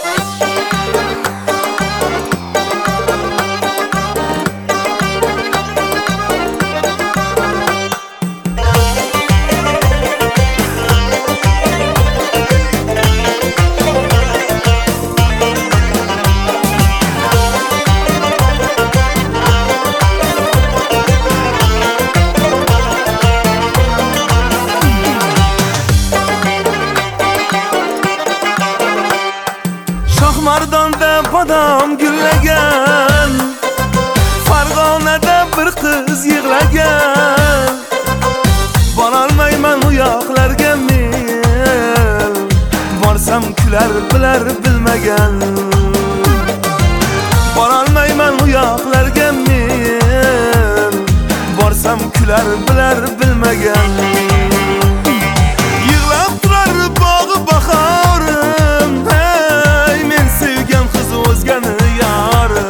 Mardonda bodom gullagan, Farg'onada bir qiz yig'lagan. Borolmayman u yoqlarga men, borsam kular bilar bilmagan. Borolmayman u yoqlarga men, borsam kular bilar bilmagan. Yig'lab turar bog'i bahorim, men sevgan qiz o'zgani yori.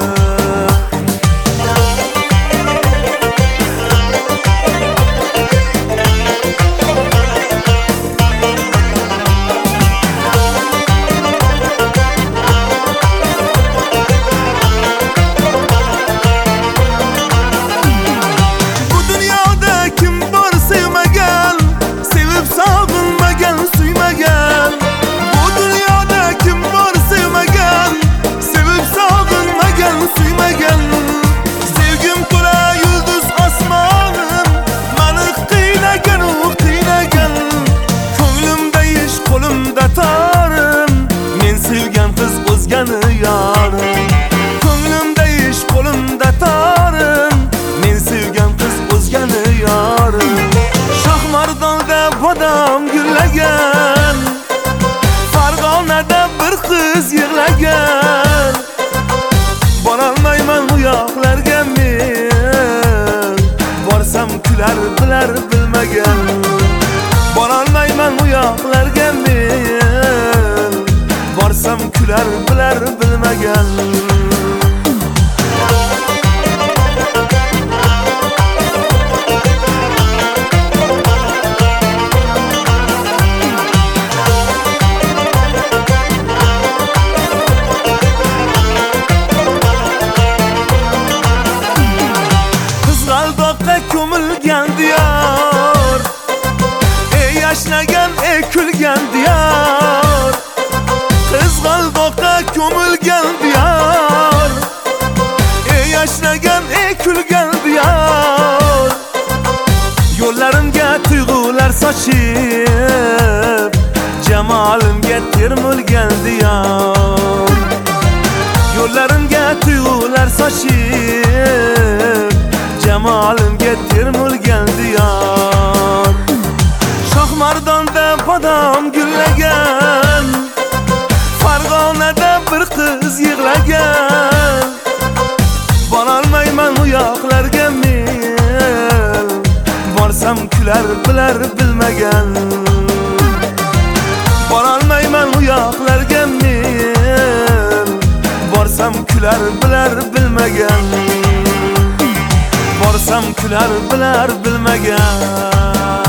Bu dunyoda kim bor sevmagan, sevib sog'inmagan, suymagan. Bu dunyoda kim bor sevmagan, sevib sog'inmagan, suymagan. Sevgim to'la yulduz osmonim, meni qiynagan, u qiynagan. Ko'nglimda ish, qo'limda torim, men sevgan qiz o'zgani yorim. Ko'nglimda ish, qo'limda torim, men sevgan qiz o'zgani yorim. Shohmardonda bodom gullagan, Farg'onada bir qiz yig'lagan. Borolmayman u yoqlarga men, borsam kular bilar bilmagan. Borolmayman u yoqlarga men, borsam kular bilar bilmagan. Qizg'aldoqqa ko'milgan diyor, yashnagan, kulgan diyor. Qizg'aldoqqa ko'milgan diyor, yashnagan, kulgan diyor. Yo'llarimga tuyg'ular sochib, jamolimga termulgan diyor. Yo'llarimga tuyg'ular sochib, jamolimga termulgan diyor. Shohmardonda bodom gullagan, Farg'onada bir qiz yig'lagan. Borolmayman u yoqlarga men, borsam kular bilar bilmagan. Borolmayman u yoqlarga men, borsam kular bilar bilmagan. Borsam kular bilar bilmagan.